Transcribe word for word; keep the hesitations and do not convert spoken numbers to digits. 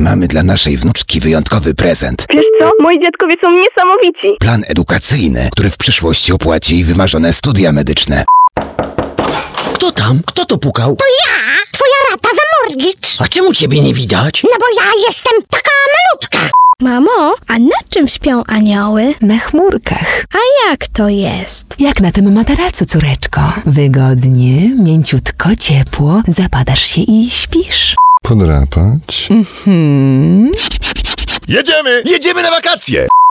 mamy dla naszej wnuczki wyjątkowy prezent. Wiesz co? Moi dziadkowie są niesamowici. Plan edukacyjny, który w przyszłości opłaci jej wymarzone studia medyczne. Kto tam? Kto to pukał? To ja, twoja rata za morgicz. A czemu ciebie nie widać? No bo ja jestem taka malutka. Mamo, a na czym śpią anioły? Na chmurkach. A jak to jest? Jak na tym materacu, córeczko. Wygodnie, mięciutko, ciepło, zapadasz się i śpisz. Podrapać. Mhm. Jedziemy! Jedziemy na wakacje!